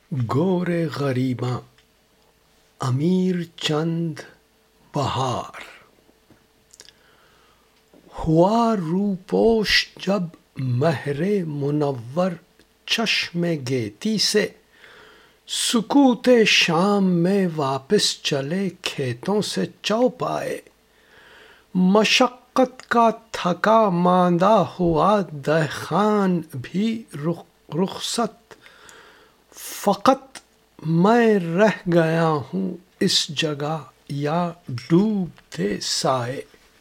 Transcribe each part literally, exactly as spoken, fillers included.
گور غریباں امیر چند بہار۔ ہوا روپوش جب مہر منور چشم گیتی سے، سکوت شام میں واپس چلے کھیتوں سے چوپائے۔ مشقت کا تھکا ماندہ ہوا دہقان بھی رخصت، فقط میں رہ گیا ہوں اس جگہ یا ڈوبتے سائے۔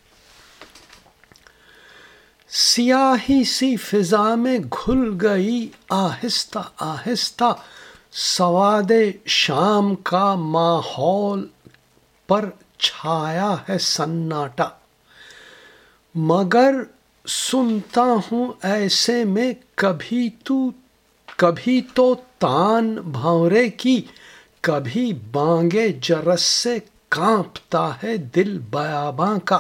سیاہی سی فضا میں گھل گئی آہستہ آہستہ، سواد شام کا ماحول پر چھایا ہے سناٹا۔ مگر سنتا ہوں ایسے میں کبھی تو کبھی تو تان بھنورے کی، کبھی بانگے جرس سے کانپتا ہے دل بیاباں کا۔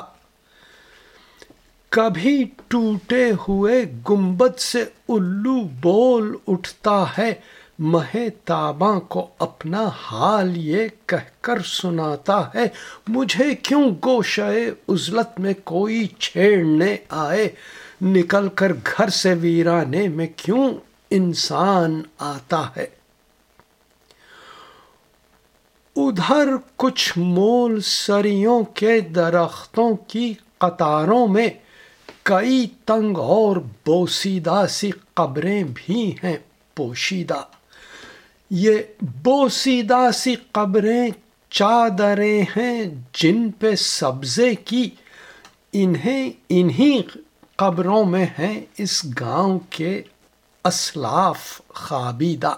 کبھی ٹوٹے ہوئے گنبد سے الو بول اٹھتا ہے، مہ تاباں کو اپنا حال یہ کہہ کر سناتا ہے، مجھے کیوں گوشہ عزلت میں کوئی چھیڑنے آئے، نکل کر گھر سے ویرانے میں کیوں انسان آتا ہے۔ ادھر کچھ مول سریوں کے درختوں کی قطاروں میں کئی تنگ اور بوسیدہ سی قبریں بھی ہیں پوشیدہ۔ یہ بوسیدہ سی قبریں چادریں ہیں جن پہ سبزے کی، انہیں انہی قبروں میں ہیں اس گاؤں کے اسلاف خوابیدہ۔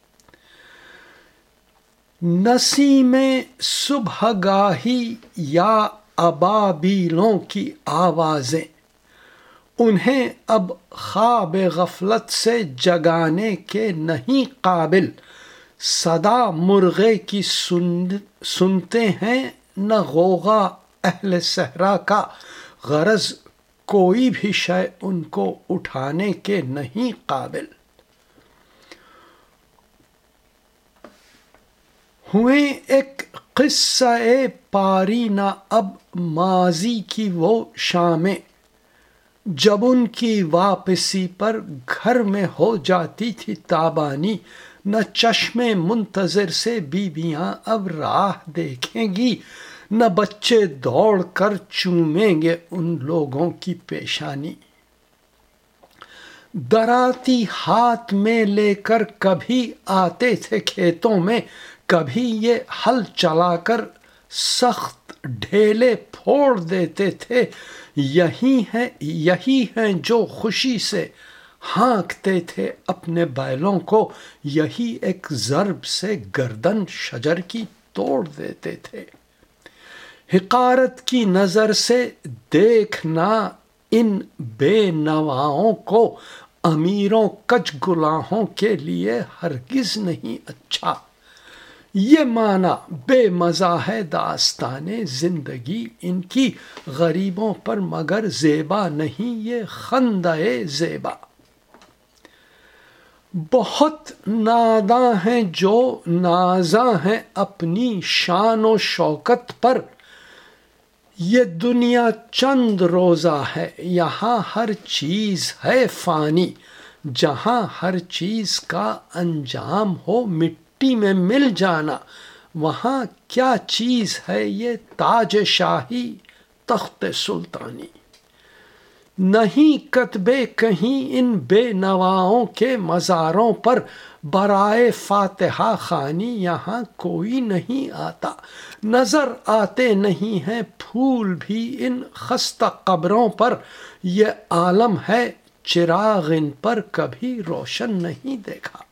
نسیم صبح گاہی یا ابابیلوں کی آوازیں، انہیں اب خواب غفلت سے جگانے کے نہیں قابل۔ صدا مرغے کی سن سنتے ہیں نہ غوغا اہل صحرا کا، غرض کوئی بھی شے ان کو اٹھانے کے نہیں قابل۔ ہوئیں ایک قصہ پاری نہ اب ماضی کی وہ شامیں، جب ان کی واپسی پر گھر میں ہو جاتی تھی تابانی، نہ چشم منتظر سے بیویاں اب راہ دیکھیں گی، نہ بچے دوڑ کر چومیں گے ان لوگوں کی پیشانی۔ دراتی ہاتھ میں لے کر کبھی آتے تھے کھیتوں میں، کبھی یہ ہل چلا کر سخت ڈھیلے پھوڑ دیتے تھے، یہی ہیں یہی ہیں جو خوشی سے ہانکتے تھے اپنے بیلوں کو، یہی ایک ضرب سے گردن شجر کی توڑ دیتے تھے۔ حقارت کی نظر سے دیکھنا ان بے نواؤں کو امیروں کج گلاہوں کے لیے ہرگز نہیں اچھا۔ یہ معنی بے مزہ ہے داستان زندگی ان کی، غریبوں پر مگر زیبا نہیں یہ خندہ زیبا۔ بہت ناداں ہیں جو نازاں ہیں اپنی شان و شوکت پر، یہ دنیا چند روزہ ہے یہاں ہر چیز ہے فانی، جہاں ہر چیز کا انجام ہو مٹی میں مل جانا، وہاں کیا چیز ہے یہ تاج شاہی تخت سلطانی۔ نہیں کتبے کہیں ان بے نواؤں کے مزاروں پر، برائے فاتحہ خوانی یہاں کوئی نہیں آتا، نظر آتے نہیں ہیں پھول بھی ان خستہ قبروں پر، یہ عالم ہے چراغ ان پر کبھی روشن نہیں دیکھا۔